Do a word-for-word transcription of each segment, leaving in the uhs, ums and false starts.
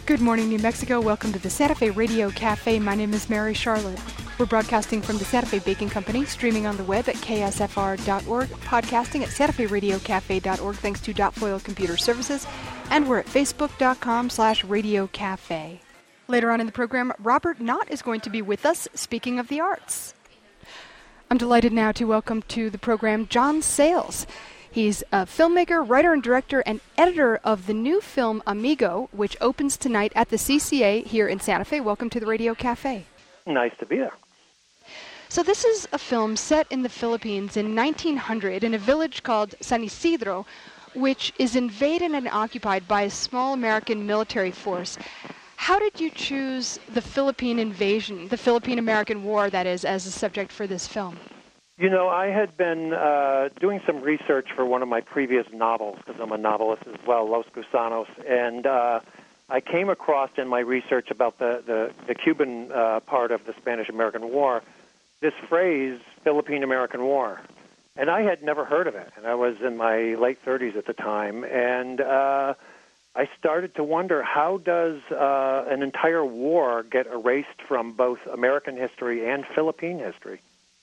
Good morning, New Mexico. Welcome to the Santa Fe Radio Cafe. My name is Mary Charlotte. We're broadcasting from the Santa Fe Baking Company, streaming on the web at K S F R dot org, podcasting at Santa Fe Radio Cafe dot org, thanks to Dot Foil Computer Services, and we're at Facebook dot com slash Radio Cafe. Later on in the program, Robert Knott is going to be with us, speaking of the arts. I'm delighted now to welcome to the program John Sayles. He's a filmmaker, writer, and director, and editor of the new film Amigo, which opens tonight at the C C A here in Santa Fe. Welcome to the Radio Cafe. Nice to be there. So this is a film set in the Philippines in nineteen hundred in a village called San Isidro, which is invaded and occupied by a small American military force. How did you choose the Philippine invasion, the Philippine-American War, that is, as a subject for this film? You know, I had been uh, doing some research for one of my previous novels, because I'm a novelist as well, Los Gusanos, and uh, I came across in my research about the, the, the Cuban uh, part of the Spanish-American War, this phrase, Philippine-American War. And I had never heard of it, and I was in my late thirties at the time, and uh, I started to wonder, how does uh, an entire war get erased from both American history and Philippine history?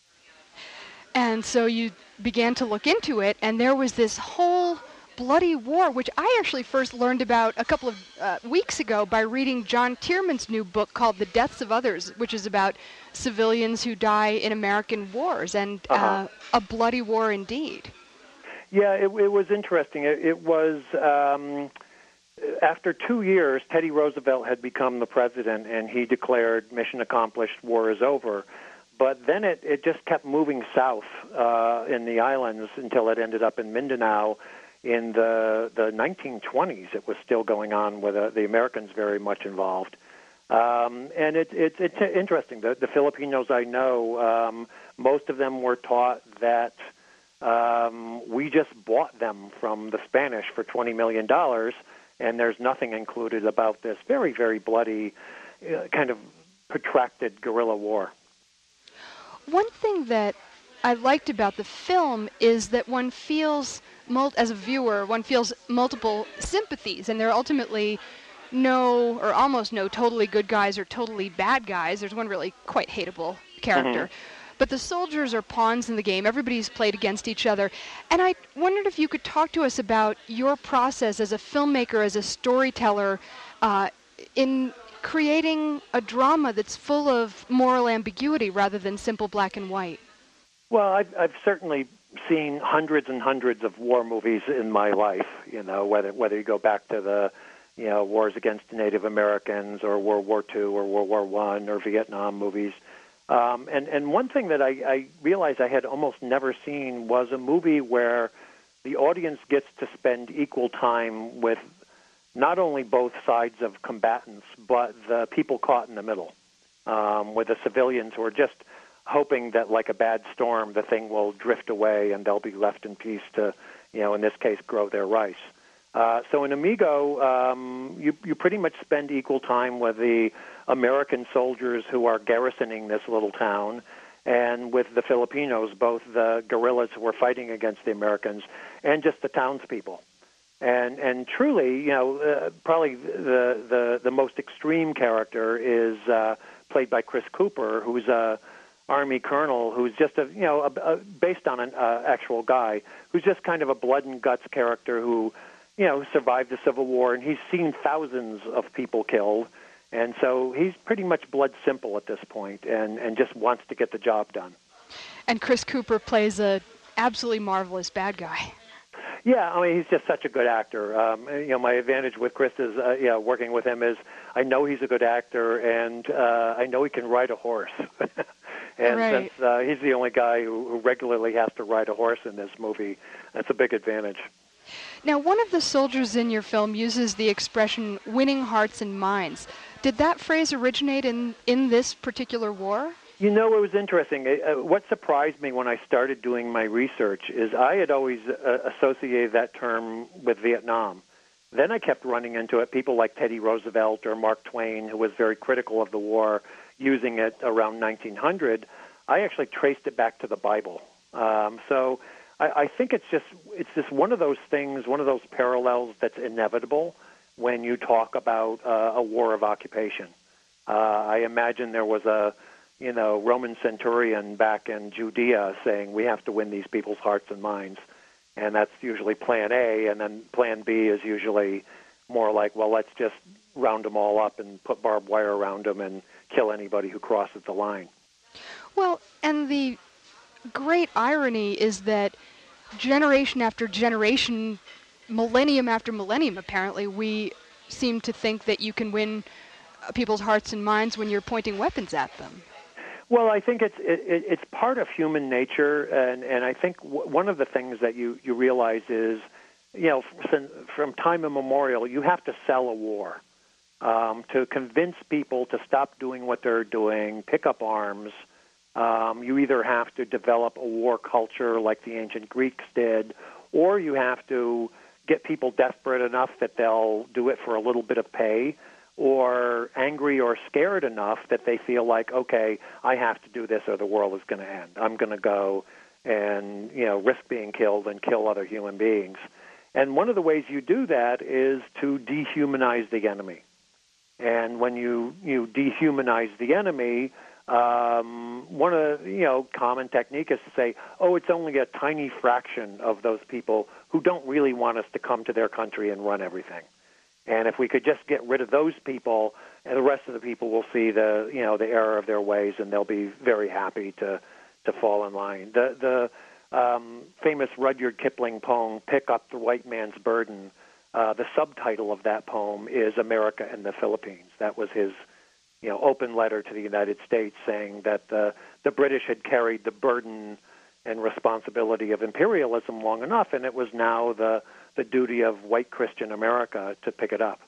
And so you began to look into it, and there was this whole bloody war, which I actually first learned about a couple of uh, weeks ago by reading John Tierman's new book called The Deaths of Others, which is about civilians who die in American wars, and uh, uh-huh. a bloody war indeed. Yeah, it, it was interesting. It, it was, um, after two years, Teddy Roosevelt had become the president, and he declared, mission accomplished, war is over. But then it, it just kept moving south uh, in the islands until it ended up in Mindanao in the the nineteen twenties. It was still going on with uh, the Americans very much involved. Um, and it, it, it's interesting. The, the Filipinos I know, um, most of them were taught that um, we just bought them from the Spanish for twenty million dollars, and there's nothing included about this very, very bloody, uh, kind of protracted guerrilla war. One thing that I liked about the film is that one feels, mul- as a viewer, one feels multiple sympathies, and there are ultimately no, or almost no, totally good guys or totally bad guys. There's one really quite hateable character. Mm-hmm. But the soldiers are pawns in the game. Everybody's played against each other. And I wondered if you could talk to us about your process as a filmmaker, as a storyteller, uh, in creating a drama that's full of moral ambiguity rather than simple black and white. Well, I've, I've certainly seen hundreds and hundreds of war movies in my life, you know, whether whether you go back to the, you know, wars against Native Americans or World War Two or World War One or Vietnam movies. Um, and, and one thing that I, I realized I had almost never seen was a movie where the audience gets to spend equal time with not only both sides of combatants, but the people caught in the middle, um, with the civilians who are just hoping that, like a bad storm, the thing will drift away and they'll be left in peace to, you know, in this case, grow their rice. Uh, so in Amigo, um, you, you pretty much spend equal time with the American soldiers who are garrisoning this little town and with the Filipinos, both the guerrillas who are fighting against the Americans and just the townspeople. And and truly, you know, uh, probably the, the the most extreme character is uh, played by Chris Cooper, who's a Army colonel who's just a you know a, a, based on an uh, actual guy who's just kind of a blood and guts character who, you know, survived the Civil War, and he's seen thousands of people killed, and so he's pretty much blood simple at this point, and and just wants to get the job done. And Chris Cooper plays a absolutely marvelous bad guy. Yeah, I mean, he's just such a good actor. Um, you know, my advantage with Chris is, uh, you know, working with him is I know he's a good actor, and uh, I know he can ride a horse. and right. since uh, he's the only guy who, who regularly has to ride a horse in this movie, that's a big advantage. Now, one of the soldiers in your film uses the expression winning hearts and minds. Did that phrase originate in, in this particular war? You know, it was interesting. Uh, what surprised me when I started doing my research is I had always uh, associated that term with Vietnam. Then I kept running into it. People like Teddy Roosevelt or Mark Twain, who was very critical of the war, using it around nineteen hundred. I actually traced it back to the Bible. Um, so I, I think it's just it's just one of those things, one of those parallels that's inevitable. when you talk about uh, a war of occupation. Uh, I imagine there was a, you know, Roman centurion back in Judea saying, we have to win these people's hearts and minds. And that's usually plan A, and then plan B is usually more like, well, let's just round them all up and put barbed wire around them and kill anybody who crosses the line. Well, and the great irony is that generation after generation, millennium after millennium, apparently, we seem to think that you can win people's hearts and minds when you're pointing weapons at them. Well, I think it's it, it's part of human nature, and, and I think w- one of the things that you, you realize is, you know, from, from time immemorial, you have to sell a war um, to convince people to stop doing what they're doing, pick up arms. Um, you either have to develop a war culture like the ancient Greeks did, or you have to get people desperate enough that they'll do it for a little bit of pay, or angry or scared enough that they feel like, okay, I have to do this or the world is going to end. I'm going to go and, you know, risk being killed and kill other human beings. And one of the ways you do that is to dehumanize the enemy. And when you, you dehumanize the enemy, um, one of the, you know, common technique is to say, oh, it's only a tiny fraction of those people who don't really want us to come to their country and run everything. And if we could just get rid of those people, and the rest of the people will see the, you know, the error of their ways, and they'll be very happy to, to fall in line. The the um, famous Rudyard Kipling poem, "Pick Up the White Man's Burden," uh, the subtitle of that poem is "America and the Philippines." That was his, you know, open letter to the United States saying that uh, the British had carried the burden and responsibility of imperialism long enough, and it was now the the duty of white Christian America to pick it up.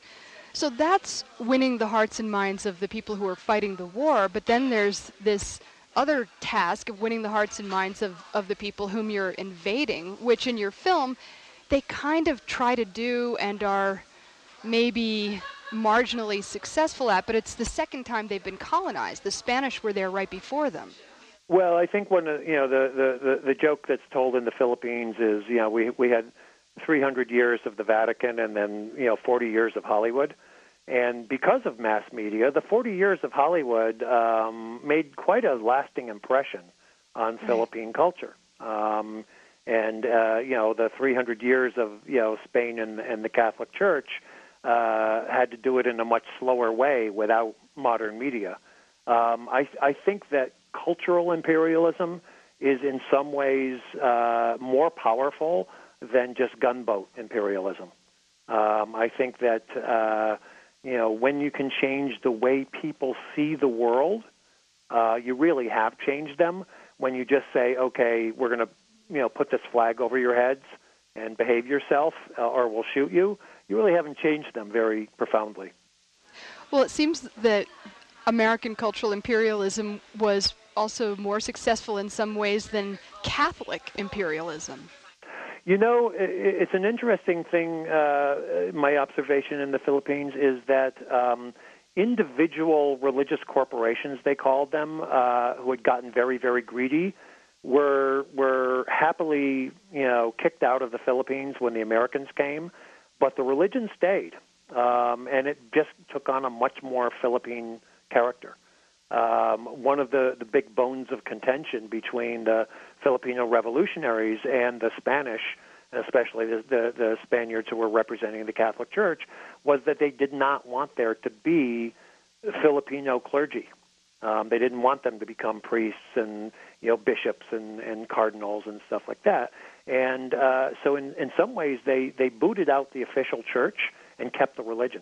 So that's winning the hearts and minds of the people who are fighting the war, but then there's this other task of winning the hearts and minds of, of the people whom you're invading, which in your film they kind of try to do and are maybe marginally successful at, but it's the second time they've been colonized. The Spanish were there right before them. Well, I think one of, you know, the, the, the, the joke that's told in the Philippines is, you know, we we had three hundred years of the Vatican and then, you know, forty years of Hollywood. And because of mass media, the forty years of Hollywood um, made quite a lasting impression on right. Philippine culture. Um, and, uh, you know, the three hundred years of, you know, Spain and, and the Catholic Church uh, had to do it in a much slower way without modern media. Um, I, I think that cultural imperialism is in some ways uh, more powerful than just gunboat imperialism. Um, I think that, uh, you know, when you can change the way people see the world, uh, you really have changed them. When you just say, okay, we're going to, you know, put this flag over your heads and behave yourself uh, or we'll shoot you, you really haven't changed them very profoundly. Well, it seems that American cultural imperialism was also more successful in some ways than Catholic imperialism. You know, it's an interesting thing, uh, my observation in the Philippines is that um, individual religious corporations, they called them, uh, who had gotten very, very greedy, were were happily, you know, kicked out of the Philippines when the Americans came, but the religion stayed, um, and it just took on a much more Philippine character. Um, one of the, the big bones of contention between the Filipino revolutionaries and the Spanish, especially the, the, the Spaniards who were representing the Catholic Church, was that they did not want there to be Filipino clergy. Um, they didn't want them to become priests and, you know, bishops and, and cardinals and stuff like that. And uh, so in, in some ways they, they booted out the official church and kept the religion.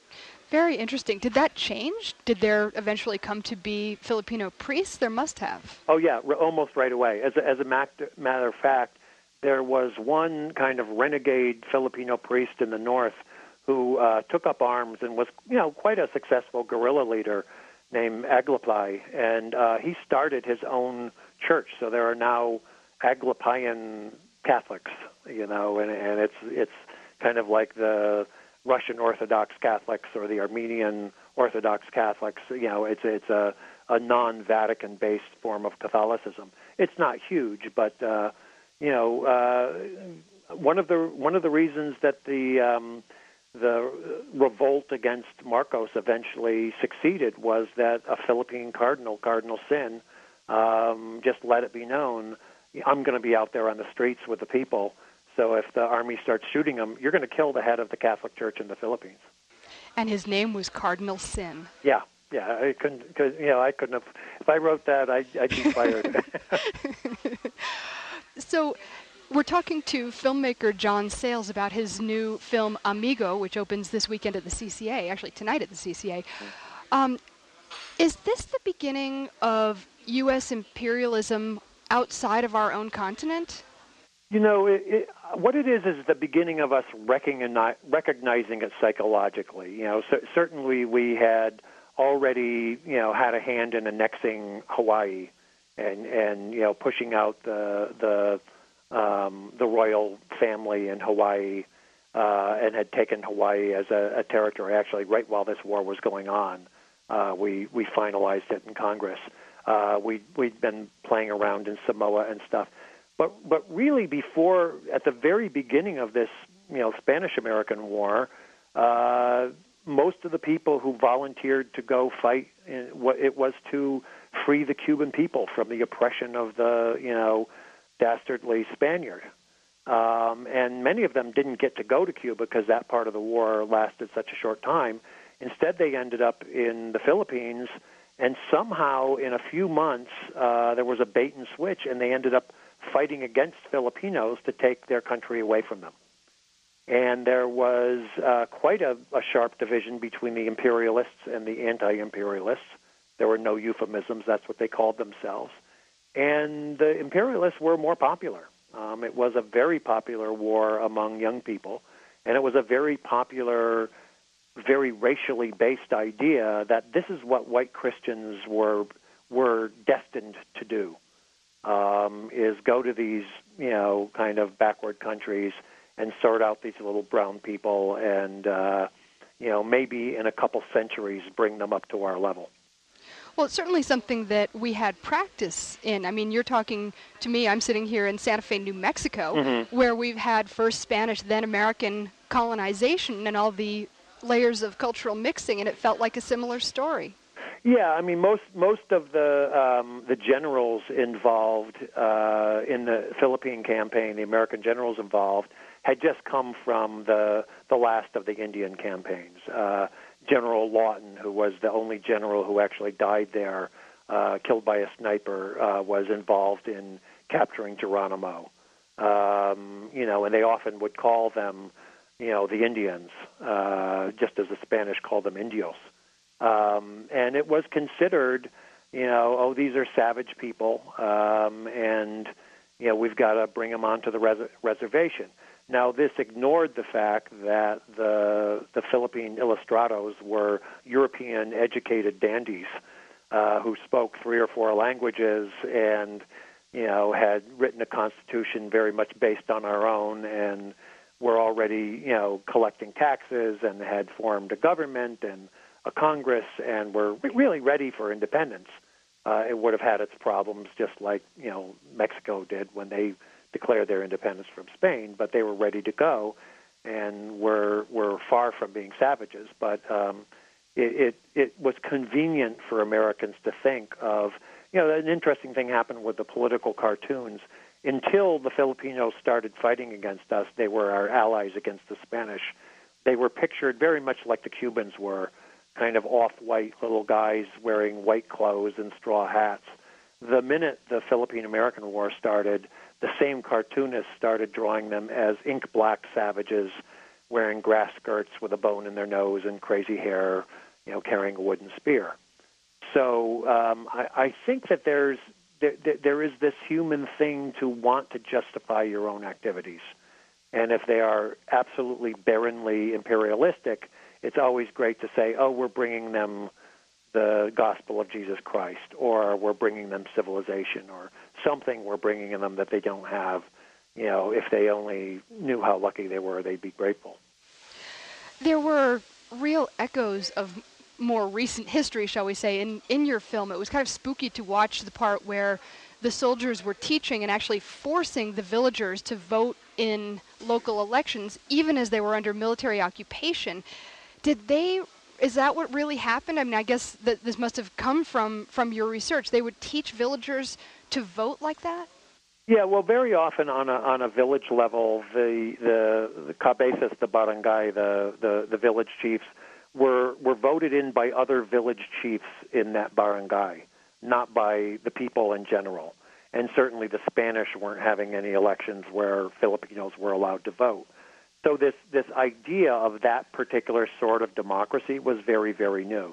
Very interesting. Did that change? Did there eventually come to be Filipino priests? There must have. Oh, yeah, re- almost right away. As a, as a matter of fact, there was one kind of renegade Filipino priest in the north who uh, took up arms and was, you know, quite a successful guerrilla leader named Aglaplay, and uh, he started his own church. So there are now Aglapayan Catholics, you know, and, and it's it's kind of like the Russian Orthodox Catholics or the Armenian Orthodox Catholics. You know, it's it's a, a non-Vatican based form of Catholicism. It's not huge, but uh, you know, uh, one of the one of the reasons that the um, the revolt against Marcos eventually succeeded was that a Philippine cardinal, Cardinal Sin, um, just let it be known, I'm going to be out there on the streets with the people, so if the army starts shooting them, you're going to kill the head of the Catholic Church in the Philippines. And his name was Cardinal Sin. Yeah, yeah, I couldn't, cause, you know, I couldn't have, if I wrote that, I'd, I'd be fired. So, we're talking to filmmaker John Sayles about his new film Amigo, which opens this weekend at the C C A, actually tonight at the C C A. Um, is this the beginning of U S imperialism outside of our own continent? You know, it, it, what it is is the beginning of us recogni- recognizing it psychologically. You know, so, certainly we had already, you know, had a hand in annexing Hawaii and, and you know, pushing out the the Um, the royal family in Hawaii, uh, and had taken Hawaii as a, a territory. Actually, right while this war was going on, uh, we we finalized it in Congress. Uh, we we'd been playing around in Samoa and stuff, but but really before, at the very beginning of this, you know, Spanish-American War, uh, most of the people who volunteered to go fight, in, what it was to free the Cuban people from the oppression of the, you know, dastardly Spaniard. Um, and many of them didn't get to go to Cuba because that part of the war lasted such a short time. Instead, they ended up in the Philippines, and somehow in a few months, uh, there was a bait and switch, and they ended up fighting against Filipinos to take their country away from them. And there was uh, quite a, a sharp division between the imperialists and the anti-imperialists. There were no euphemisms. That's what they called themselves. And the imperialists were more popular. Um, it was a very popular war among young people, and it was a very popular, very racially based idea that this is what white Christians were were destined to do, um, is go to these, you know, kind of backward countries and sort out these little brown people and, uh, you know, maybe in a couple centuries bring them up to our level. Well, it's certainly something that we had practice in. I mean, you're talking to me, I'm sitting here in Santa Fe, New Mexico, mm-hmm. where we've had first Spanish, then American colonization and all the layers of cultural mixing, and it felt like a similar story. Yeah, I mean, most most of the um, the generals involved uh, in the Philippine campaign, the American generals involved, had just come from the the last of the Indian campaigns. Uh, General Lawton, who was the only general who actually died there, uh, killed by a sniper, uh, was involved in capturing Geronimo. Um, you know, and they often would call them, you know, the Indians, uh, just as the Spanish called them Indios. Um, and it was considered, you know, oh, these are savage people, um, and, you know, we've got to bring them onto the res- reservation. Now, this ignored the fact that the the Philippine Ilustrados were European-educated dandies uh, who spoke three or four languages and, you know, had written a constitution very much based on our own and were already, you know, collecting taxes and had formed a government and a Congress and were really ready for independence. Uh, it would have had its problems just like, you know, Mexico did when they declared their independence from Spain, but they were ready to go and were were far from being savages. But um, it, it it was convenient for Americans to think of, you know, an interesting thing happened with the political cartoons. Until the Filipinos started fighting against us, they were our allies against the Spanish. They were pictured very much like the Cubans were, kind of off-white little guys wearing white clothes and straw hats. The minute the Philippine-American War started, the same cartoonists started drawing them as ink-black savages wearing grass skirts with a bone in their nose and crazy hair, you know, carrying a wooden spear. So um, I, I think that there's there, there is this human thing to want to justify your own activities. And if they are absolutely barrenly imperialistic, it's always great to say, oh, we're bringing them the gospel of Jesus Christ, or we're bringing them civilization, or something we're bringing them that they don't have. You know, if they only knew how lucky they were, they'd be grateful. There were real echoes of more recent history, shall we say, in, in your film. It was kind of spooky to watch the part where the the soldiers were teaching and actually forcing the villagers to vote in local elections, even as they were under military occupation. Did they, is that what really happened? I mean, I guess that this must have come from, from your research. They would teach villagers to vote like that? Yeah, well, very often on a on a village level, the the, the cabezas, the barangay, the, the, the village chiefs, were were voted in by other village chiefs in that barangay, not by the people in general. And certainly the Spanish weren't having any elections where Filipinos were allowed to vote. So this this idea of that particular sort of democracy was very, very new.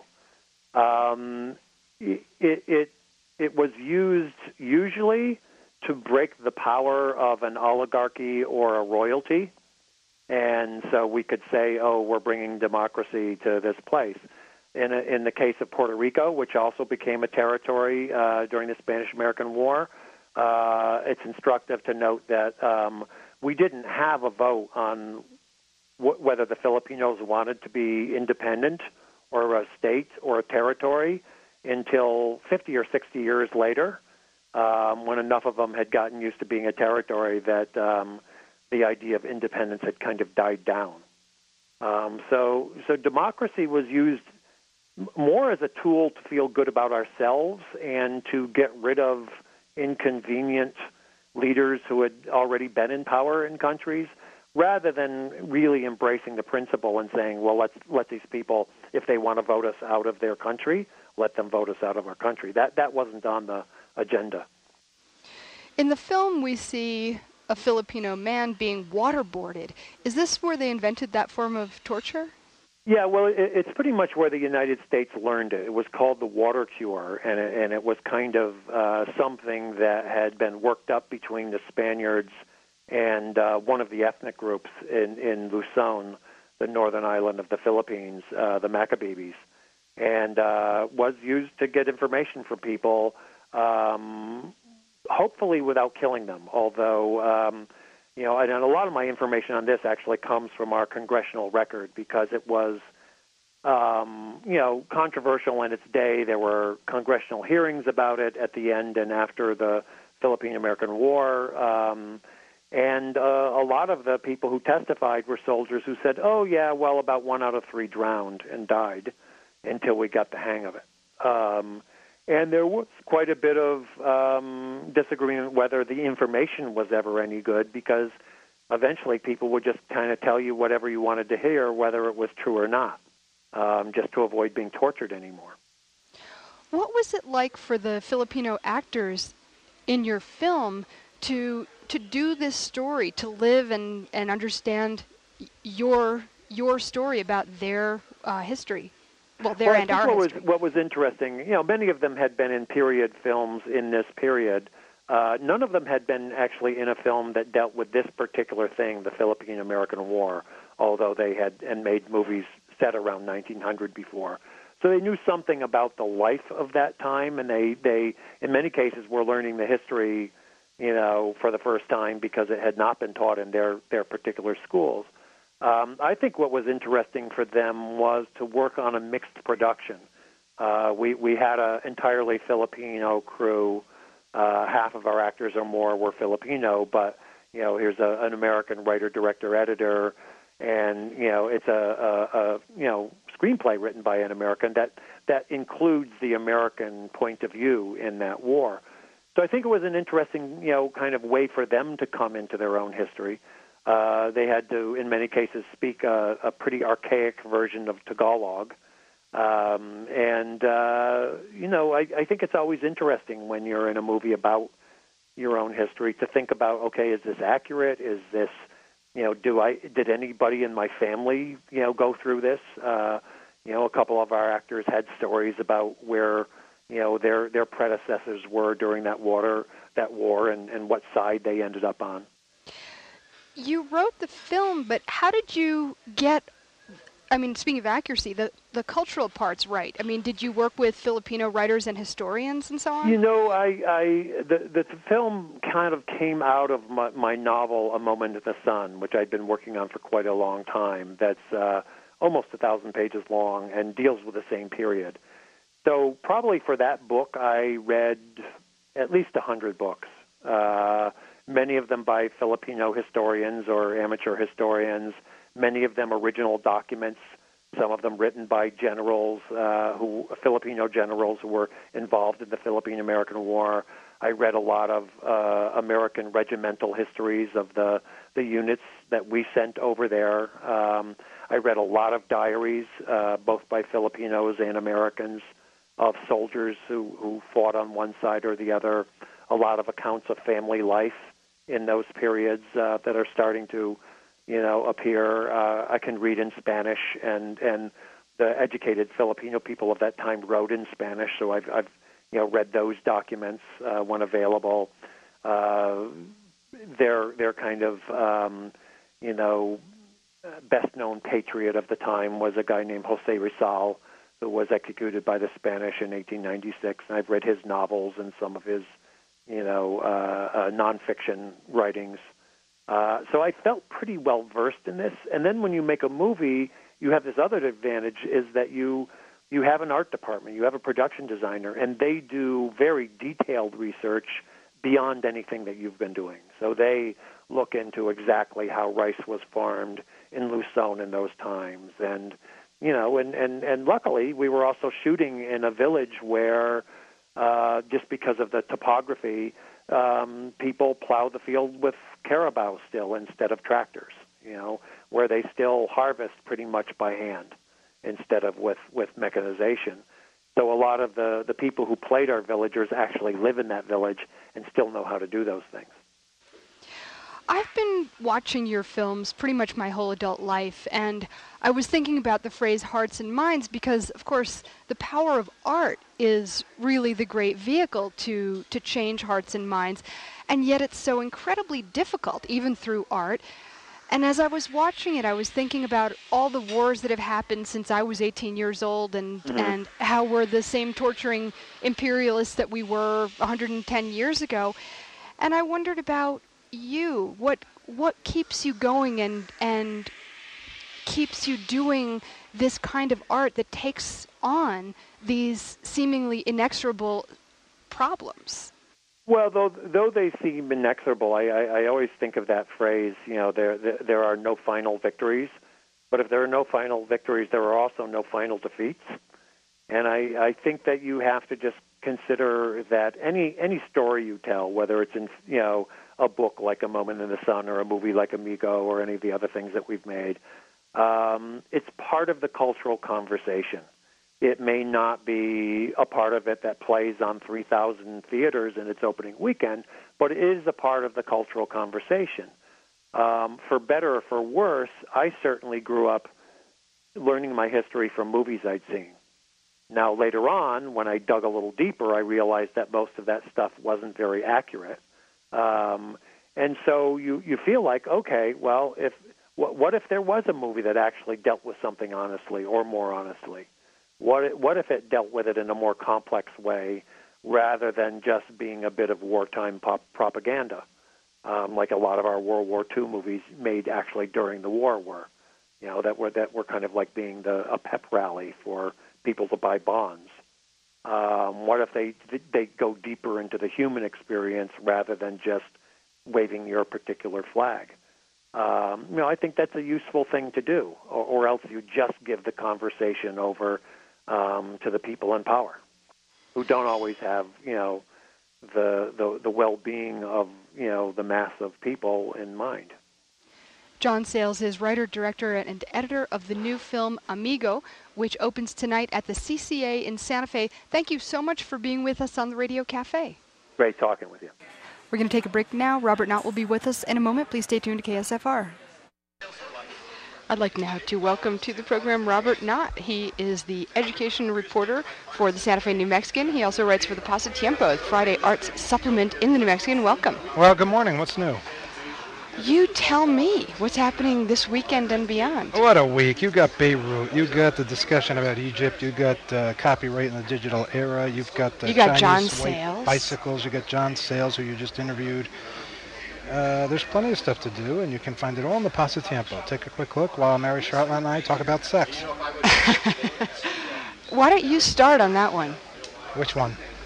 Um, it, it it was used usually to break the power of an oligarchy or a royalty. And so we could say, oh, we're bringing democracy to this place. In, a, in the case of Puerto Rico, which also became a territory uh, during the Spanish-American War, uh, it's instructive to note that um, we didn't have a vote on w- whether the Filipinos wanted to be independent or a state or a territory until fifty or sixty years later. Um, when enough of them had gotten used to being a territory that um, the idea of independence had kind of died down. Um, so, so democracy was used more as a tool to feel good about ourselves and to get rid of inconvenient leaders who had already been in power in countries, rather than really embracing the principle and saying, well, let's let these people, if they want to vote us out of their country, let them vote us out of our country. That that wasn't on the agenda. In the film, we see a Filipino man being waterboarded. Is this where they invented that form of torture? Yeah, well, it, it's pretty much where the United States learned it. It was called the water cure, and it, and it was kind of uh, something that had been worked up between the Spaniards and uh, one of the ethnic groups in, in Luzon, the northern island of the Philippines, uh, the Macabebes, and uh, was used to get information from people, um, hopefully without killing them, although... Um, You know, and a lot of my information on this actually comes from our congressional record because it was, um, you know, controversial in its day. There were congressional hearings about it at the end and after the Philippine-American War. Um, and uh, a lot of the people who testified were soldiers who said, oh, yeah, well, about one out of three drowned and died until we got the hang of it. Um And there was quite a bit of um, disagreement whether the information was ever any good, because eventually people would just kind of tell you whatever you wanted to hear, whether it was true or not, um, just to avoid being tortured anymore. What was it like for the Filipino actors in your film to to do this story, to live and, and understand your your story about their uh, history? Well, their well, and I think our what history. was what was interesting, you know, many of them had been in period films in this period. Uh, none of them had been actually in a film that dealt with this particular thing, the Philippine-American War, although they had and made movies set around nineteen hundred before. So they knew something about the life of that time, and they, they in many cases, were learning the history, you know, for the first time because it had not been taught in their, their particular schools. Um, I think what was interesting for them was to work on a mixed production. Uh, we we had an entirely Filipino crew. Uh, half of our actors or more were Filipino, but you know, here's a, an American writer, director, editor, and you know, it's a, a, a you know screenplay written by an American that that includes the American point of view in that war. So I think it was an interesting you know kind of way for them to come into their own history. Uh, they had to, in many cases, speak a, a pretty archaic version of Tagalog. Um, and, uh, you know, I, I think it's always interesting when you're in a movie about your own history to think about, okay, is this accurate? Is this, you know, do I, did anybody in my family, you know, go through this? Uh, you know, a couple of our actors had stories about where, you know, their, their predecessors were during that water, that war and, and what side they ended up on. You wrote the film, but how did you get, I mean, speaking of accuracy, the, the cultural parts right? I mean, did you work with Filipino writers and historians and so on? You know, I, I the, the film kind of came out of my, my novel, A Moment in the Sun, which I'd been working on for quite a long time. That's uh, almost a thousand pages long and deals with the same period. So probably for that book, I read at least a hundred books. Uh, many of them by Filipino historians or amateur historians. Many of them original documents. Some of them written by generals, uh, who Filipino generals who were involved in the Philippine-American War. I read a lot of uh, American regimental histories of the the units that we sent over there. Um, I read a lot of diaries, uh, both by Filipinos and Americans, of soldiers who, who fought on one side or the other. A lot of accounts of family life in those periods uh, that are starting to, you know, appear. Uh, I can read in Spanish, and and the educated Filipino people of that time wrote in Spanish, so I've, I've you know, read those documents uh, when available. Uh, their their kind of um, you know best known patriot of the time was a guy named Jose Rizal, who was executed by the Spanish in eighteen ninety-six. And I've read his novels and some of his you know uh, uh, nonfiction writings. Uh, so I felt pretty well versed in this. And then when you make a movie, you have this other advantage, is that you you have an art department, you have a production designer, and they do very detailed research beyond anything that you've been doing. So they look into exactly how rice was farmed in Luzon in those times. And, you know, and, and, and luckily we were also shooting in a village where, uh, just because of the topography, um, people plow the field with carabao still instead of tractors, you know, where they still harvest pretty much by hand instead of with, with mechanization. So a lot of the, the people who played our villagers actually live in that village and still know how to do those things. I've been watching your films pretty much my whole adult life, and I was thinking about the phrase hearts and minds because, of course, the power of art is really the great vehicle to, to change hearts and minds, and yet it's so incredibly difficult, even through art. And as I was watching it, I was thinking about all the wars that have happened since I was eighteen years old, and, mm-hmm. and how we're the same torturing imperialists that we were one hundred ten years ago. And I wondered about you. What what keeps you going and and keeps you doing this kind of art that takes on these seemingly inexorable problems? Well, though though they seem inexorable, I, I, I always think of that phrase, you know, there, there there are no final victories. But if there are no final victories, there are also no final defeats. And I, I think that you have to just consider that any any story you tell, whether it's in, you know, a book like A Moment in the Sun or a movie like Amigo or any of the other things that we've made, um, it's part of the cultural conversation. It may not be a part of it that plays on three thousand theaters in its opening weekend, but it is a part of the cultural conversation. Um, for better or for worse, I certainly grew up learning my history from movies I'd seen. Now, later on, when I dug a little deeper, I realized that most of that stuff wasn't very accurate. Um, and so you, you feel like, okay, well, if what, what if there was a movie that actually dealt with something honestly or more honestly? What, what if it dealt with it in a more complex way rather than just being a bit of wartime pop propaganda, um, like a lot of our World War Two movies made actually during the war were, you know, that were that were kind of like being the a pep rally for people to buy bonds. Um, what if they they go deeper into the human experience rather than just waving your particular flag? Um, you know, I think that's a useful thing to do, or, or else you just give the conversation over um, to the people in power, who don't always have, you know, the, the the well-being of, you know, the mass of people in mind. John Sayles is writer, director, and editor of the new film Amigo, which opens tonight at the C C A in Santa Fe. Thank you so much for being with us on the Radio Cafe. Great talking with you. We're going to take a break now. Robert Knott will be with us in a moment. Please stay tuned to K S F R. I'd like now to welcome to the program Robert Knott. He is the education reporter for the Santa Fe New Mexican. He also writes for the Pasatiempo, Friday Arts Supplement in the New Mexican. Welcome. Well, good morning. What's new? You tell me what's happening this weekend and beyond. What a week. You got Beirut. You got the discussion about Egypt. You got uh, copyright in the digital era. You've got the you got Chinese John white Sayles. bicycles. You got John Sayles, who you just interviewed. Uh, there's plenty of stuff to do, and you can find it all in the Pasatiempo. Take a quick look while Mary Charlotte and I talk about sex. Why don't you start on that one? Which one?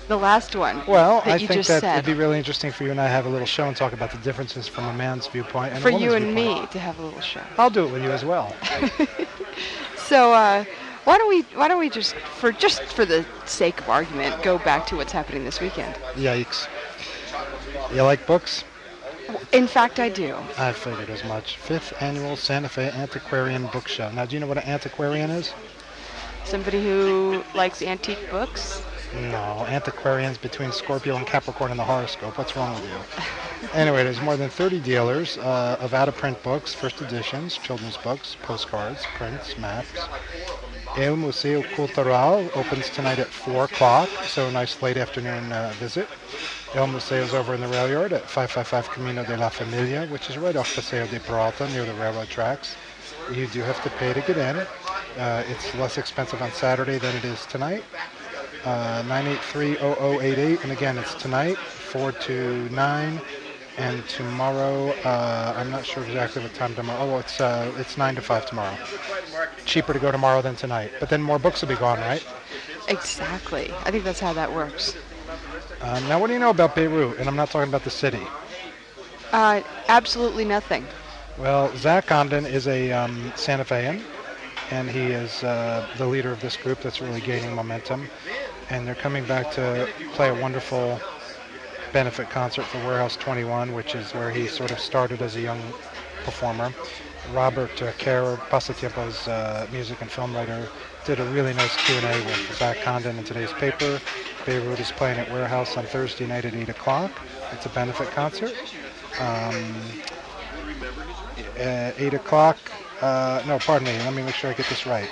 the last one. Well, that I you think just that said. it'd be really interesting for you and I to have a little show and talk about the differences from a man's viewpoint and For a woman's you and viewpoint. me to have a little show. I'll do it with you as well. So uh, why don't we why don't we just for just for the sake of argument go back to what's happening this weekend? Yikes. You like books? In fact, I do. I figured as much. Fifth Annual Santa Fe Antiquarian Book Show. Now, do you know what an antiquarian is? Somebody who likes antique books. No, antiquarians between Scorpio and Capricorn in the horoscope. What's wrong with you? Anyway, there's more than thirty dealers uh, of out-of-print books, first editions, children's books, postcards, prints, maps. El Museo Cultural opens tonight at four o'clock, so a nice late afternoon uh, visit. El Museo is over in the rail yard at five fifty-five Camino de la Familia, which is right off Paseo de Peralta near the railroad tracks. You do have to pay to get in. Uh, it's less expensive on Saturday than it is tonight. Uh, nine eight three, zero zero eight eight, and again, it's tonight, four to nine, and tomorrow, uh, I'm not sure exactly what time tomorrow. Oh, it's uh, it's nine to five tomorrow. Cheaper to go tomorrow than tonight, but then more books will be gone, right? Exactly. I think that's how that works. Um, now, what do you know about Beirut? And I'm not talking about the city. Uh, absolutely nothing. Well, Zach Condon is a um, Santa Fean, and he is uh, the leader of this group that's really gaining momentum. And they're coming back to play a wonderful benefit concert for Warehouse twenty-one, which is where he sort of started as a young performer. Robert uh, Kerr, Pasatiempo's uh, music and film writer, did a really nice Q and A with Zach Condon in today's paper. Beirut is playing at Warehouse on Thursday night at eight o'clock. It's a benefit concert. Um, at eight o'clock, uh, no, pardon me, let me make sure I get this right.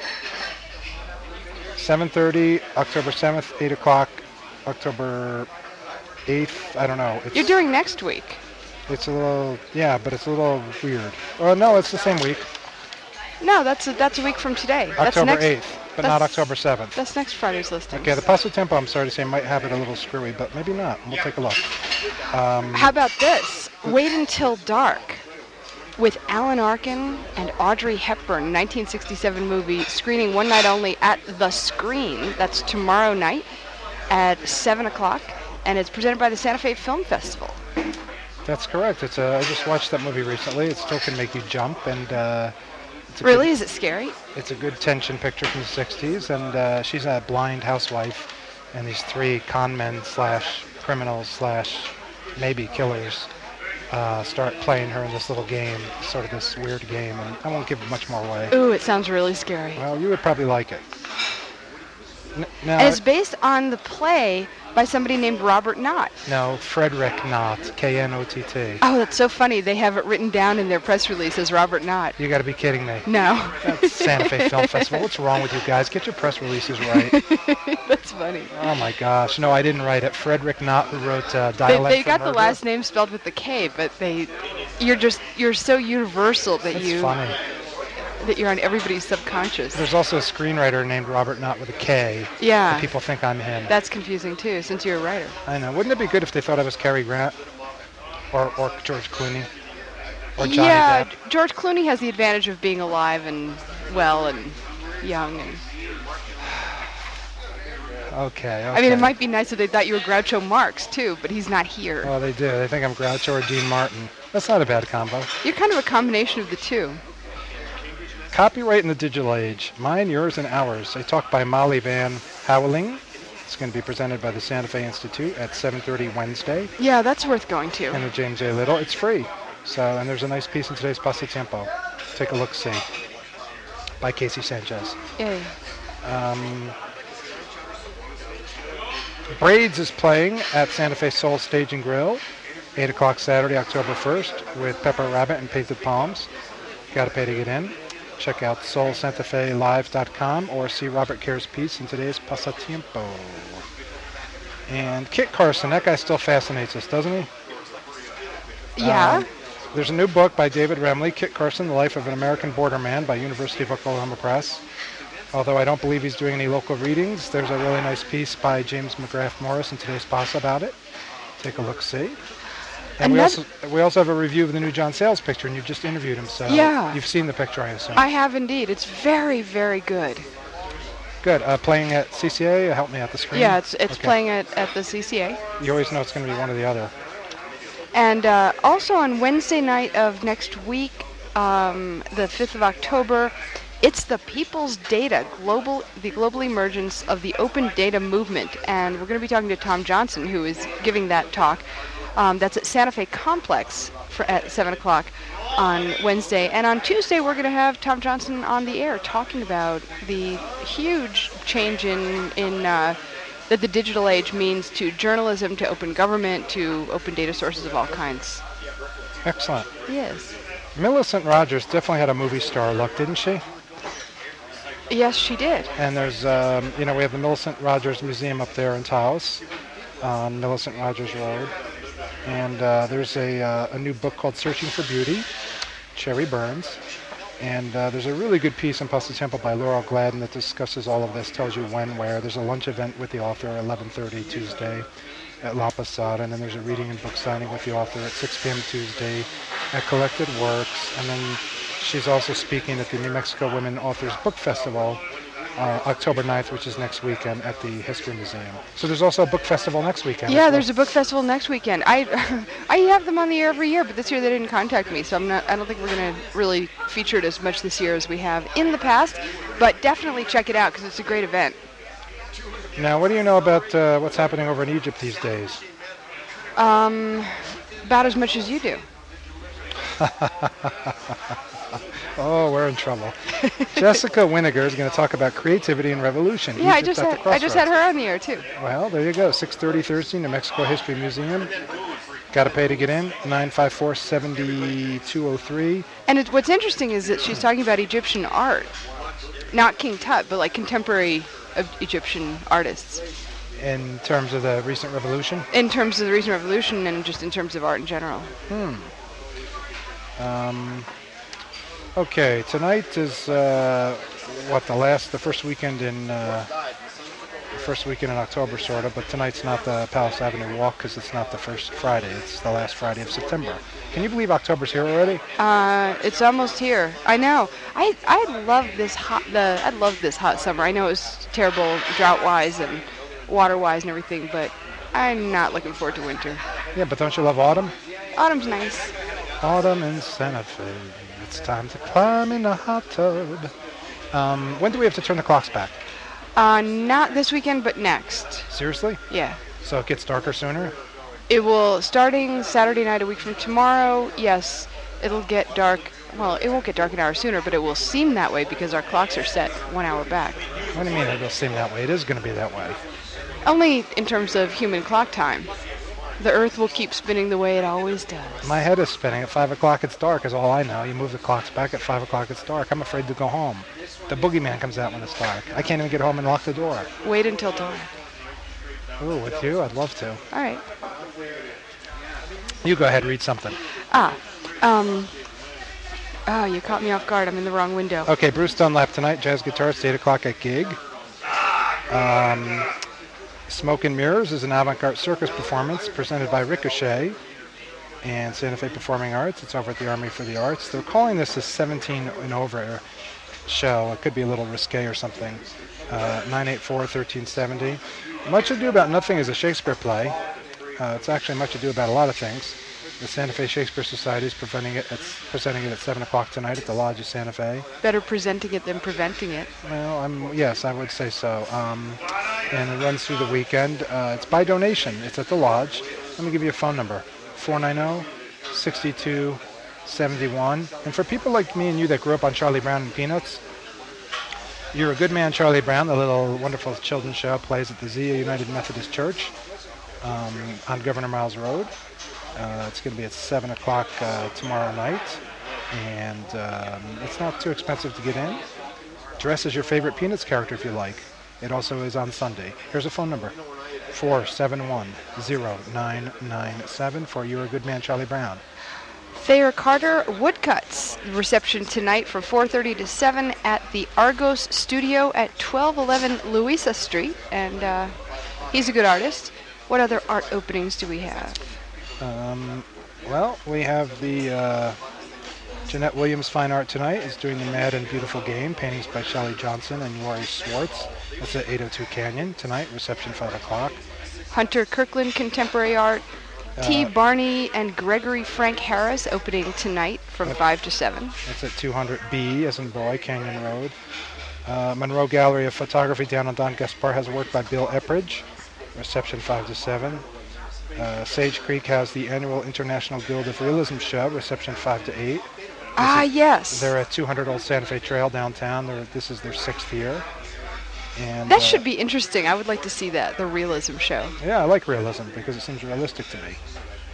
seven thirty, October seventh, eight o'clock, October eighth, I don't know. It's, You're doing next week. It's a little, yeah, but it's a little weird. Oh, no, it's the same week. No, that's a, that's a week from today. That's October next, eighth, but not that's- October seventh. That's next Friday's listing. Okay, the Paso Tempo, I'm sorry to say, might have it a little screwy, but maybe not. We'll take a look. Um, How about this? Wait Until Dark with Alan Arkin and Audrey Hepburn, nineteen sixty-seven movie, screening one night only at The Screen. That's tomorrow night at seven o'clock, and it's presented by the Santa Fe Film Festival. That's correct. It's a, I just watched that movie recently. It still can make you jump, and uh, it's a Really? good, Is it scary? it's a good tension picture from the sixties, and uh, she's a blind housewife, and these three con men slash criminals slash maybe killers uh, start playing her in this little game, sort of this weird game, and I won't give much more away. Ooh, it sounds really scary. Well, you would probably like it. N- now, And it's based on the play by somebody named Robert Knott. no, Frederick Knott, K N O T T. Oh, that's so funny. They have it written down in their press release as Robert Knott. You got to be kidding me. No. That's Santa Fe Film Festival. What's wrong with you guys? Get your press releases right. That's funny. Oh my gosh. No, I didn't write it. Frederick Knott, who wrote uh, They, Dialect they for got the Murder. last name spelled with the K, but they, you're just, you're so universal that That's you, funny. that you're on everybody's subconscious. There's also a screenwriter named Robert Knott with a K. Yeah. And people think I'm him. That's confusing too, since you're a writer. I know. Wouldn't it be good if they thought I was Cary Grant? Or, or George Clooney? Or Johnny yeah, Depp? George Clooney has the advantage of being alive and well and young. And Okay, okay. I mean, it might be nice if they thought you were Groucho Marx too, but he's not here. Well, they do. They think I'm Groucho or Dean Martin. That's not a bad combo. You're kind of a combination of the two. Copyright in the digital age. Mine, yours, and ours. A talk by Molly Van Houweling. It's going to be presented by the Santa Fe Institute at seven thirty Wednesday Yeah, that's worth going to. in the James A. Little. It's free. So, and there's a nice piece in today's Pasatiempo. Take a look-see. By Casey Sanchez. Yay. Um, Braids is playing at Santa Fe Soul Stage and Grill. eight o'clock Saturday, October first, with Pepper Rabbit and Painted Palms. Got to pay to get in. Check out soul santa fe live dot com or see Robert Kerr's piece in today's Pasatiempo. And Kit Carson, that guy still fascinates us, doesn't he? Yeah. Um, there's a new book by David Remley, Kit Carson, The Life of an American Border Man by University of Oklahoma Press. Although I don't believe he's doing any local readings, there's a really nice piece by James McGrath Morris in today's Pasa about it. Take a look-see. And we Another- also, we also have a review of the new John Sayles picture, and you've just interviewed him, so Yeah. you've seen the picture, I assume. I have indeed. It's very, very good. Good. Uh, playing at C C A? Help me out the screen. Yeah, it's it's Okay. playing at, at the C C A. You always know it's going to be one or the other. And uh, also on Wednesday night of next week, um, the fifth of October, it's the People's Data, global, the global emergence of the open data movement. And we're going to be talking to Tom Johnson, who is giving that talk. Um, that's at Santa Fe Complex for, at seven o'clock on Wednesday. And on Tuesday, we're going to have Tom Johnson on the air talking about the huge change in, in uh, that the digital age means to journalism, to open government, to open data sources of all kinds. Excellent. Yes. Millicent Rogers definitely had a movie star look, didn't she? Yes, she did. And there's, um, you know, we have the Millicent Rogers Museum up there in Taos on Millicent Rogers Road. And uh, there's a, uh, a new book called Searching for Beauty, Cherry Burns. And uh, there's a really good piece in Post Temple by Laurel Gladden that discusses all of this, tells you when, where. There's a lunch event with the author at eleven thirty Tuesday at La Posada, and then there's a reading and book signing with the author at six p.m. Tuesday at Collected Works. And then she's also speaking at the New Mexico Women Authors Book Festival uh, October ninth, which is next weekend at the History Museum. So there's also a book festival next weekend. Yeah, as there's well. a book festival next weekend. I I have them on the air every year, but this year they didn't contact me, so I'm not. I don't think we're going to really feature it as much this year as we have in the past. But definitely check it out because it's a great event. Now, what do you know about uh, what's happening over in Egypt these days? Um, about as much as you do. Oh, we're in trouble. Jessica Winiger is going to talk about creativity and revolution. Yeah, I Egypt just at the had I just had Crossroads. her on the air too. Well, there you go. six thirty Thursday, New Mexico History Museum. Got to pay to get in. nine five four, seven two zero three. And it, what's interesting is that she's talking about Egyptian art, not King Tut, but like contemporary of Egyptian artists. In terms of the recent revolution. In terms of the recent revolution and just in terms of art in general. Hmm. Um, okay, tonight is uh, what the last, the first weekend in uh, the first weekend in October, sort of. But tonight's not the Palace Avenue Walk because it's not the first Friday. It's the last Friday of September. Can you believe October's here already? Uh, it's almost here. I know. I I love this hot the I love this hot summer. I know it was terrible drought-wise and water-wise and everything, but I'm not looking forward to winter. Yeah, but don't you love autumn? Autumn's nice. Autumn in Santa Fe. It's time to climb in a hot tub. Um, when do we have to turn the clocks back? Uh, not this weekend, but next. Seriously? Yeah. So it gets darker sooner? It will, starting Saturday night, a week from tomorrow, yes, it'll get dark. Well, it won't get dark an hour sooner, but it will seem that way because our clocks are set one hour back. What do you mean it'll seem that way? It is going to be that way. Only in terms of human clock time. The Earth will keep spinning the way it always does. My head is spinning. At five o'clock it's dark is all I know. You move the clocks back at five o'clock it's dark. I'm afraid to go home. The boogeyman comes out when it's dark. I can't even get home and lock the door. Wait until dawn. Ooh, with you? I'd love to. All right. You go ahead, read something. Ah, um, oh, you caught me off guard. I'm in the wrong window. Okay, Bruce Dunlap tonight, jazz guitarist, eight o'clock at Gig. Um, Smoke and Mirrors is an avant-garde circus performance presented by Ricochet and Santa Fe Performing Arts. It's over at the Army for the Arts. They're calling this a seventeen and over show. It could be a little risque or something. Uh, nine eight four, one three seven zero. Much Ado About Nothing is a Shakespeare play. Uh, it's actually Much Ado About a lot of things. The Santa Fe Shakespeare Society is presenting it, it's presenting it at seven o'clock tonight at the Lodge of Santa Fe. Better presenting it than preventing it. Well, I'm, yes, I would say so. Um, and it runs through the weekend. Uh, it's by donation. It's at the Lodge. Let me give you a phone number, four nine zero, six two seven one. And for people like me and you that grew up on Charlie Brown and Peanuts, You're a Good Man, Charlie Brown, the little wonderful children's show, plays at the Zia United Methodist Church um, on Governor Miles Road. Uh, it's going to be at seven o'clock uh, tomorrow night, and um, it's not too expensive to get in. Dress as your favorite Peanuts character if you like. It also is on Sunday. Here's a phone number, four seven one, zero nine nine seven for You're a Good Man, Charlie Brown. Thayer Carter Woodcuts. Reception tonight from four thirty to seven at the Argos Studio at twelve eleven Louisa Street, and uh, he's a good artist. What other art openings do we have? Um, well, we have the uh, Jeanette Williams Fine Art tonight is doing the Mad and Beautiful Game, paintings by Shelley Johnson and Lori Swartz. That's at eight oh two Canyon tonight, reception five o'clock. Hunter Kirkland Contemporary Art. T. Uh, Barney and Gregory Frank Harris opening tonight from Yep. five to seven. That's at two hundred B, as in boy, Canyon Road. Uh, Monroe Gallery of Photography down on Don Gaspar has work by Bill Epridge, reception five to seven. Uh, Sage Creek has the annual International Guild of Realism show, reception five to eight. Ah, yes. They're at two hundred Old Santa Fe Trail downtown. They're, this is their sixth year. And That uh, should be interesting. I would like to see that, the realism show. Yeah, I like realism because it seems realistic to me.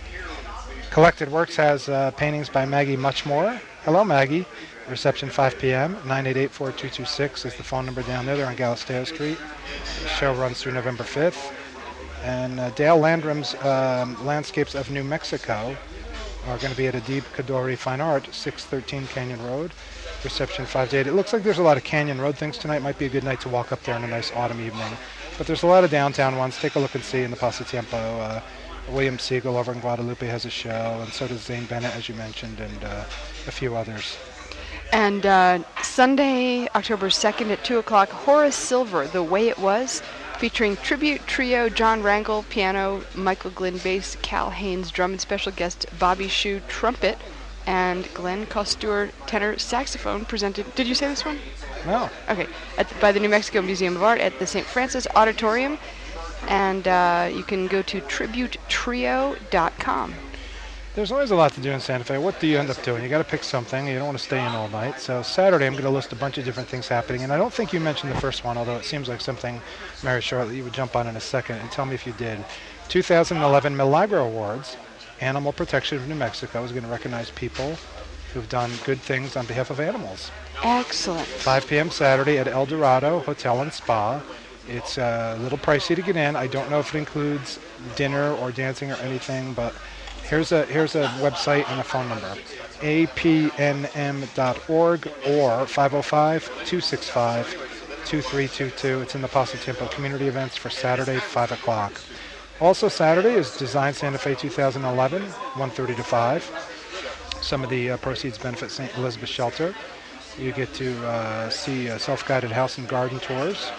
Collected Works has uh, paintings by Maggie Muchmore. Hello, Maggie. Reception five p.m. nine eight eight, four two two six is the phone number down there. They're on Galisteo Street. The show runs through November fifth. And uh, Dale Landrum's um, Landscapes of New Mexico are going to be at Adib Kadori Fine Art, six thirteen Canyon Road. Reception five to eight. It looks like there's a lot of Canyon Road things tonight. Might be a good night to walk up there on a nice autumn evening. But there's a lot of downtown ones. Take a look and see in the Pasatiempo. Uh, William Siegel over in Guadalupe has a show, and so does Zane Bennett, as you mentioned, and uh, a few others. And uh, Sunday, October second at two o'clock, Horace Silver, The Way It Was, featuring tribute trio John Rangel, piano, Michael Glynn, bass, Cal Haynes, drum, and special guest Bobby Shue, trumpet, and Glenn Costure, tenor, saxophone, presented. Did you say this one? No. Okay. At the, by the New Mexico Museum of Art at the Saint Francis Auditorium. And uh, you can go to tribute trio dot com. There's always a lot to do in Santa Fe. What do you end up doing? You got to pick something. You don't want to stay in all night. So Saturday, I'm going to list a bunch of different things happening. And I don't think you mentioned the first one, although it seems like something, Mary Charlotte, you would jump on in a second and tell me if you did. two thousand eleven Milagro Awards, Animal Protection of New Mexico is going to recognize people who've done good things on behalf of animals. Excellent. five p.m. Saturday at El Dorado Hotel and Spa. It's a little pricey to get in. I don't know if it includes dinner or dancing or anything, but here's a here's a website and a phone number. A P N M dot org or five oh five, two six five, two three two two. It's in the Pasatiempo Community Events for Saturday, five o'clock. Also Saturday is Design Santa Fe two thousand eleven, one thirty to five. Some of the uh, proceeds benefit Saint Elizabeth Shelter. You get to uh, see uh, self-guided house and garden tours.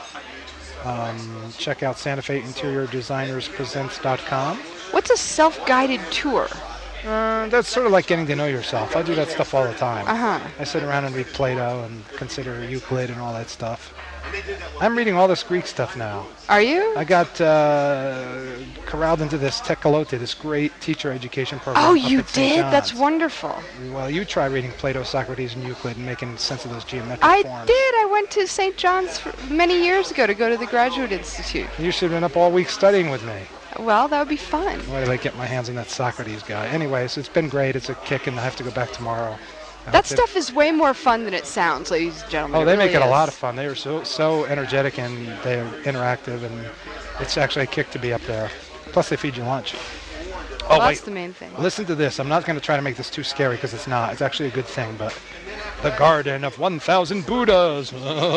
Um, check out Santa Fe Interior Designers Presents dot com. What's a self-guided tour? Uh, that's sort of like getting to know yourself. I do that stuff all the time. Uh-huh. I sit around and read Plato and consider Euclid and all that stuff. I'm reading all this Greek stuff now. Are you? I got uh, corralled into this Tekalote, this great teacher education program. Oh, up you at Saint did? John's. That's wonderful. Well, you try reading Plato, Socrates, and Euclid and making sense of those geometric I forms. did. I went to Saint John's for many years ago to go to the Graduate Institute. You should have been up all week studying with me. Well, that would be fun. Why did I get my hands on that Socrates guy? Anyways, it's been great. It's a kick, and I have to go back tomorrow. I That hope they- stuff is way more fun than it sounds, ladies and gentlemen. Oh, they make really it a lot is. of fun. They are so so energetic and they're interactive, and it's actually a kick to be up there. Plus, they feed you lunch. Well, Oh, that's wait. the main thing. Listen to this. I'm not going to try to make this too scary because it's not. It's actually a good thing, but the Garden of one thousand Buddhas.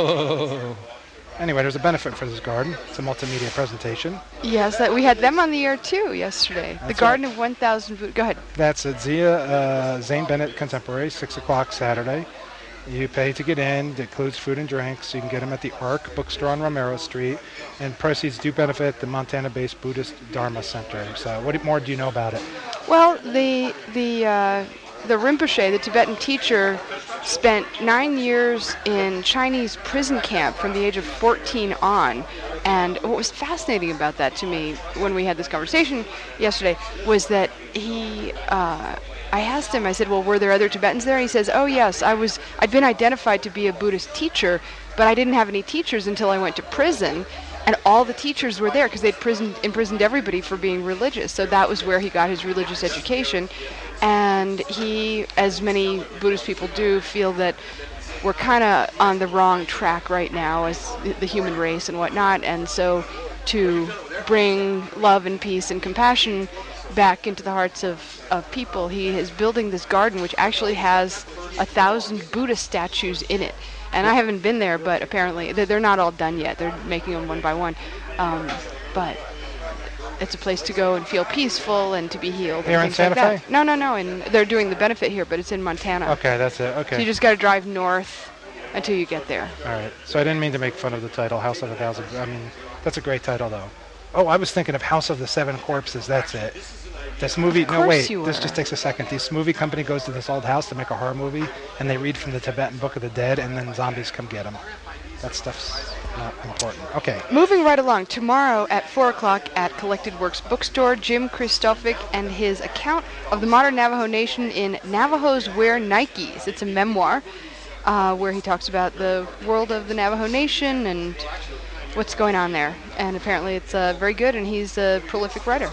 Oh. Anyway, there's a benefit for this garden. It's a multimedia presentation. Yes, that we had them on the air too yesterday. the That's Garden right. of one thousand Food. Go ahead. That's at Zia uh, Zane Bennett Contemporary, six o'clock Saturday. You pay to get in. It includes food and drinks. You can get them at the Arc Bookstore on Romero Street. And proceeds do benefit the Montana-based Buddhist Dharma Center. So what more do you know about it? Well, the the uh, the Rinpoche, the Tibetan teacher, spent nine years in Chinese prison camp from the age of fourteen on. And what was fascinating about that to me when we had this conversation yesterday was that he, uh, I asked him, I said, well, were there other Tibetans there? And he says, oh, yes, I was, I'd been identified to be a Buddhist teacher, but I didn't have any teachers until I went to prison. And all the teachers were there because they'd prisoned, imprisoned everybody for being religious. So that was where he got his religious education. And he, as many Buddhist people do, feel that we're kind of on the wrong track right now as the human race and whatnot. And so to bring love and peace and compassion back into the hearts of, of people, he is building this garden which actually has a thousand Buddha statues in it. And I haven't been there, but apparently they're, they're not all done yet. They're making them one by one. Um, but it's a place to go and feel peaceful and to be healed. Here and in things Santa like Fe? that. No, no, no. And they're doing the benefit here, but it's in Montana. Okay, that's it. Okay. So you just got to drive north until you get there. All right. So I didn't mean to make fun of the title, House of a Thousand. I mean, that's a great title, though. Oh, I was thinking of House of the Seven Corpses. That's it. This movie. Of No, course wait. you This were. just takes a second. This movie company goes to this old house to make a horror movie, and they read from the Tibetan Book of the Dead, and then zombies come get them. That stuff's not important. Okay. Moving right along, tomorrow at four o'clock at Collected Works Bookstore, Jim Kristofic and his account of the modern Navajo Nation in Navajos Wear Nikes. It's a memoir uh, where he talks about the world of the Navajo Nation and what's going on there. And apparently it's uh, very good, and he's a prolific writer.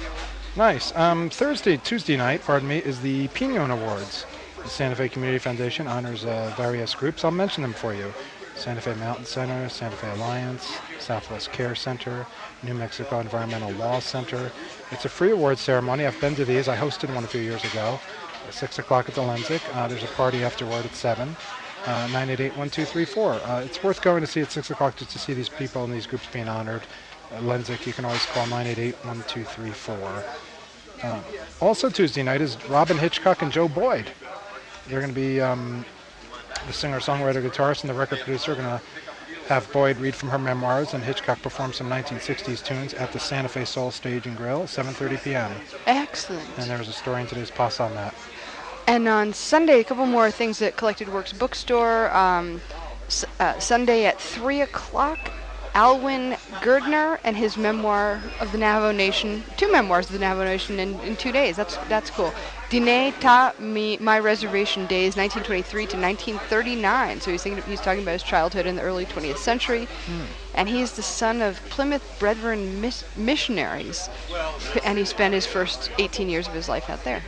Nice. Um, Thursday, Tuesday night, pardon me, is the Pinon Awards. The Santa Fe Community Foundation honors uh, various groups. I'll mention them for you. Santa Fe Mountain Center, Santa Fe Alliance, Southwest Care Center, New Mexico Environmental Law Center. It's a free award ceremony. I've been to these. I hosted one a few years ago. At six o'clock at the Lenzik. Uh, there's a party afterward at seven. Uh, nine eight eight, one two three four. Uh, it's worth going to see at six o'clock just to see these people and these groups being honored. Uh, Lenzik, you can always call nine eight eight, one two three four. Uh, also Tuesday night is Robin Hitchcock and Joe Boyd. They're going to be um, the singer, songwriter, guitarist, and the record producer are going to have Boyd read from her memoirs, and Hitchcock perform some nineteen sixties tunes at the Santa Fe Soul Stage and Grill at seven thirty p.m. Excellent. And there was a story in today's Post on that. And on Sunday, a couple more things at Collected Works Bookstore. Um, s- uh, Sunday at three o'clock, Alwyn Girdner and his memoir of the Navajo Nation, two memoirs of the Navajo Nation in, in two days. That's that's cool. Dine Ta Mi, My Reservation Days, nineteen twenty-three to nineteen thirty-nine. So he's thinking, he's talking about his childhood in the early twentieth century. Mm. And he's the son of Plymouth Brethren mis- missionaries. And he spent his first eighteen years of his life out there.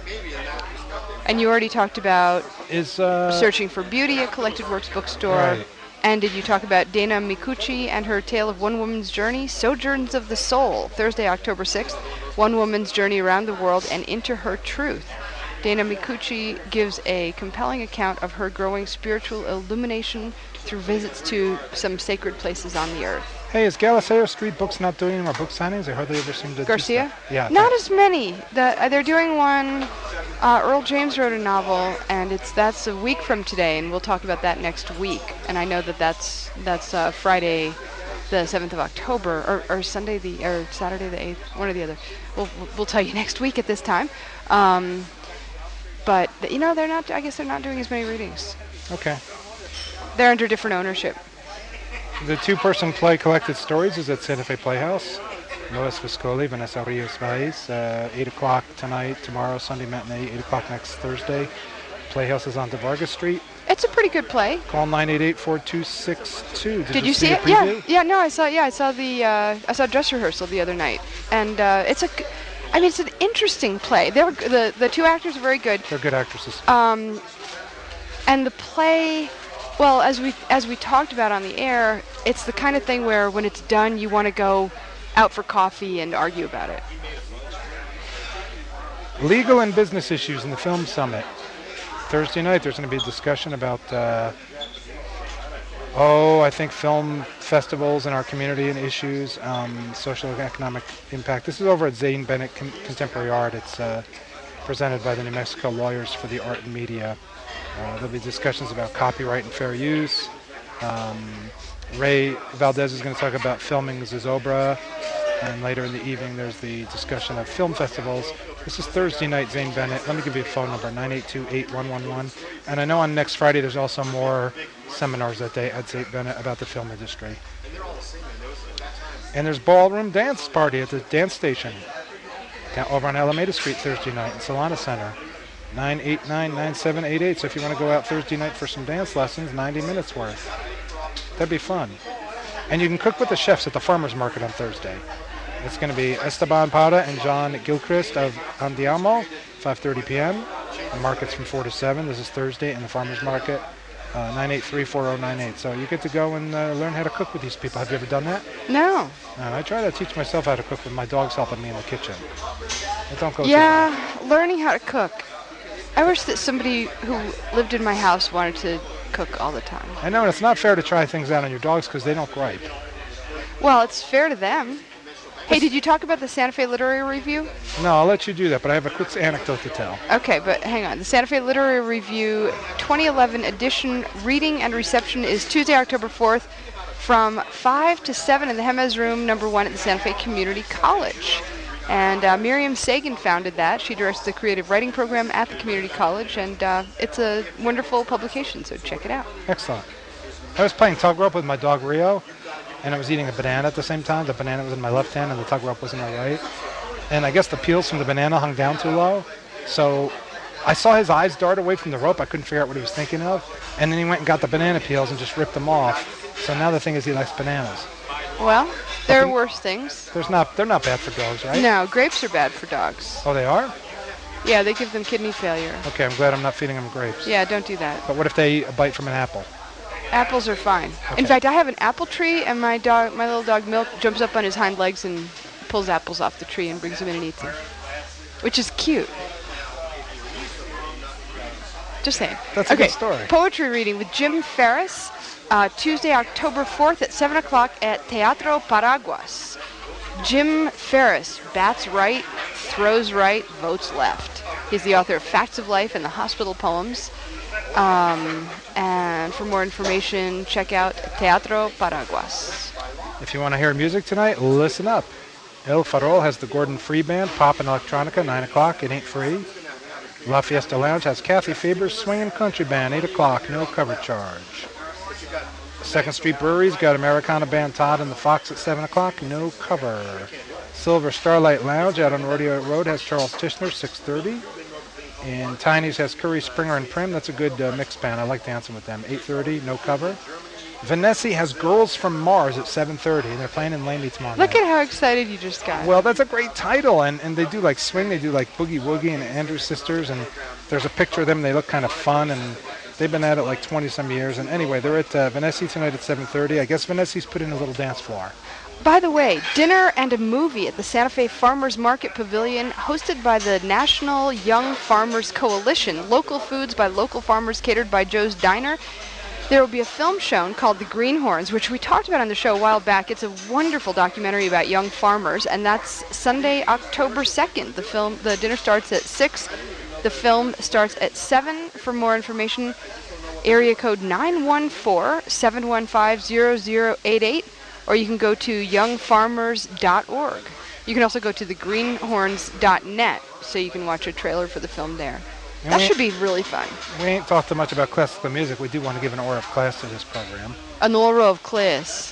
And you already talked about Is uh, Searching for Beauty at Collected Works Bookstore. Right. And did you talk about Dana Mikuchi and her tale of one woman's journey, Sojourns of the Soul, Thursday, October sixth, one woman's journey around the world and into her truth. Dana Mikuchi gives a compelling account of her growing spiritual illumination through visits to some sacred places on the earth. Hey, is Galileo Street Books not doing any more book signings? I hardly ever seem to Garcia? do stuff. Yeah. Not as many. The, uh, they're doing one. Uh, Earl James wrote a novel, and it's that's a week from today, and we'll talk about that next week. And I know that that's that's uh, Friday, the seventh of October, or, or Sunday the or Saturday the eighth, one or the other. We'll we'll tell you next week at this time. Um, but you know they're not. I guess they're not doing as many readings. Okay. They're under different ownership. The two-person play Collected Stories is at Santa Fe Playhouse. Lois Viscoli, Vanessa Rios Valles, uh, eight o'clock tonight, tomorrow, Sunday matinee, eight o'clock next Thursday. Playhouse is on DeVargas Street. It's a pretty good play. Call nine eight eight, four two six two. Did, Did you see a it? Yeah, preview? yeah. No, I saw. Yeah, I saw the. Uh, I saw dress rehearsal the other night, and uh, it's a. I mean, it's an interesting play. They were the the two actors are very good. They're good actresses. Um, and the play, well, as we as we talked about on the air, it's the kind of thing where when it's done, you want to go out for coffee and argue about it. Legal and business issues in the Film Summit. Thursday night, there's going to be a discussion about, uh, oh, I think film festivals in our community and issues, um, social and economic impact. This is over at Zane Bennett Con- Contemporary Art. It's uh, presented by the New Mexico Lawyers for the Art and Media. Uh, there'll be discussions about copyright and fair use. Um, Ray Valdez is going to talk about filming Zozobra. And later in the evening, there's the discussion of film festivals. This is Thursday night, Zane Bennett. Let me give you a phone number, nine eight two, eight one one one. And I know on next Friday, there's also more seminars that day at Zane Bennett about the film industry. And there's Ballroom Dance Party at the Dance Station down over on Alameda Street Thursday night in Solana Center. nine eight nine, nine seven eight eight. So if you want to go out Thursday night for some dance lessons, ninety minutes worth. That'd be fun. And you can cook with the chefs at the farmer's market on Thursday. It's going to be Esteban Parra and John Gilchrist of Andiamo, five thirty p.m. The market's from four to seven. This is Thursday in the farmer's market, uh, nine eight three, four oh nine eight. So you get to go and uh, learn how to cook with these people. Have you ever done that? No. Uh, I try to teach myself how to cook with my dogs helping me in the kitchen. It don't go too Yeah, well. learning how to cook. I wish that somebody who lived in my house wanted to cook all the time. I know, and it's not fair to try things out on your dogs because they don't gripe. Well, it's fair to them. Hey, did you talk about the Santa Fe Literary Review? No, I'll let you do that, but I have a quick anecdote to tell. Okay, but hang on. The Santa Fe Literary Review twenty eleven edition reading and reception is Tuesday, October fourth from five to seven in the Hemez Room, number one at the Santa Fe Community College. And uh, Miriam Sagan founded that. She directs the creative writing program at the community college, and uh, it's a wonderful publication, so check it out. Excellent. I was playing tug rope with my dog Rio, and I was eating a banana at the same time. The banana was in my left hand, and the tug rope was in my right. And I guess the peels from the banana hung down too low, so I saw his eyes dart away from the rope. I couldn't figure out what he was thinking of, and then he went and got the banana peels and just ripped them off. So now the thing is he likes bananas. Well, there are worse things. There's not. They're not bad for dogs, right? No, grapes are bad for dogs. Oh, they are? Yeah, they give them kidney failure. Okay, I'm glad I'm not feeding them grapes. Yeah, don't do that. But what if they eat a bite from an apple? Apples are fine. Okay. In fact, I have an apple tree, and my dog, my little dog Milk, jumps up on his hind legs and pulls apples off the tree and brings them in and eats them, which is cute. Just saying. That's a okay. good story. Poetry reading with Jim Ferris, uh, Tuesday, October fourth at seven o'clock at Teatro Paraguas. Jim Ferris bats right, throws right, votes left. He's the author of Facts of Life and the Hospital Poems. Um, and for more information, check out Teatro Paraguas. If you want to hear music tonight, listen up. El Farol has the Gordon Free Band, Pop and Electronica, nine o'clock. It ain't free. La Fiesta Lounge has Kathy Faber's Swingin' Country Band, eight o'clock. No cover charge. Second Street Brewery's got Americana Band Todd and the Fox at seven o'clock. No cover. Silver Starlight Lounge out on Rodeo Road has Charles Tishner, six thirty. And Tiny's has Curry, Springer, and Prim. That's a good uh, mixed band. I like dancing with them. eight thirty, no cover. Vanessa has Girls from Mars at seven thirty. They're playing in Laney tomorrow Look night. at how excited you just got. Well, that's a great title. And, and they do like swing. They do like Boogie Woogie and Andrews Sisters. And there's a picture of them. They look kind of fun. And they've been at it like twenty-some years. And anyway, they're at uh, Vanessa tonight at seven thirty. I guess Vanessa's put in a little dance floor. By the way, dinner and a movie at the Santa Fe Farmers Market Pavilion, hosted by the National Young Farmers Coalition. Local foods by local farmers, catered by Joe's Diner. There will be a film shown called The Greenhorns, which we talked about on the show a while back. It's a wonderful documentary about young farmers, and that's Sunday, October second. The film, the dinner starts at six. The film starts at seven. For more information, area code nine one four, seven one five, zero zero eight eight. Or you can go to young farmers dot org. You can also go to the greenhorns dot net, so you can watch a trailer for the film there. And that should be really fun. We ain't talked too much about classical music. We do want to give an aura of class to this program. An aura of class.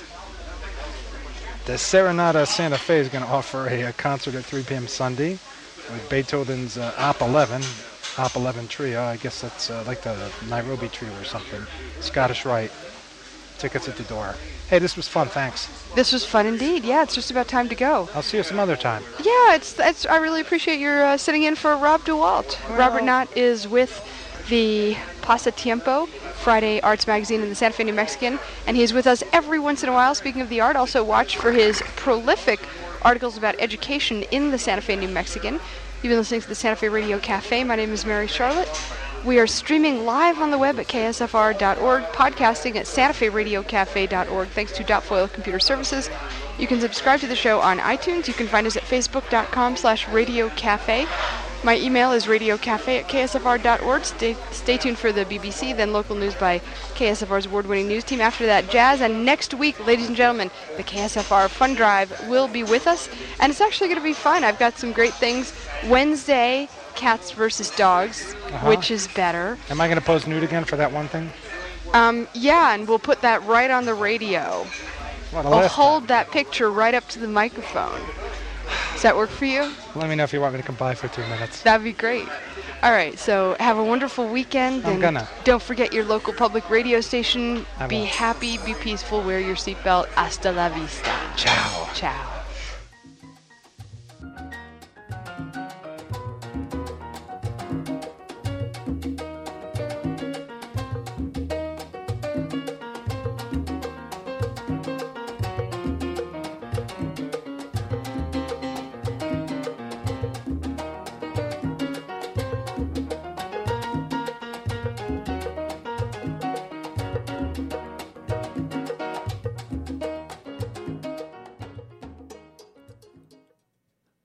The Serenata Santa Fe is going to offer a, a concert at three p.m. Sunday with Beethoven's uh, Op eleven, Op eleven Trio. I guess that's uh, like the Nairobi Trio or something. Scottish Rite. Tickets at the door. Hey, this was fun. Thanks. This was fun indeed. Yeah, it's just about time to go. I'll see you some other time. Yeah, it's it's. I really appreciate your uh, sitting in for Rob DeWalt. Well, Robert Knott is with the Pasatiempo, Friday Arts Magazine in the Santa Fe New Mexican, and he's with us every once in a while. Speaking of the art, also watch for his prolific articles about education in the Santa Fe New Mexican. You've been listening to the Santa Fe Radio Cafe. My name is Mary Charlotte. We are streaming live on the web at K S F R dot org, podcasting at Santa Fe Radio Cafe dot org, thanks to Dot Foil Computer Services. You can subscribe to the show on iTunes. You can find us at facebook dot com slash radio cafe. My email is radiocafe at K S F R dot org. Stay, stay tuned for the B B C, then local news by K S F R's award-winning news team. After that, jazz. And next week, ladies and gentlemen, the K S F R Fun Drive will be with us. And it's actually going to be fun. I've got some great things. Wednesday, cats versus dogs, uh-huh. Which is better. Am I going to pose nude again for that one thing? Um, yeah, and we'll put that right on the radio. What a I'll list. hold that picture right up to the microphone. Does that work for you? Let me know if you want me to come by for two minutes. That'd be great. All right, so have a wonderful weekend. I'm and gonna. Don't forget your local public radio station. I Be won't. happy, be peaceful, wear your seatbelt. Hasta la vista. Ciao. Ciao.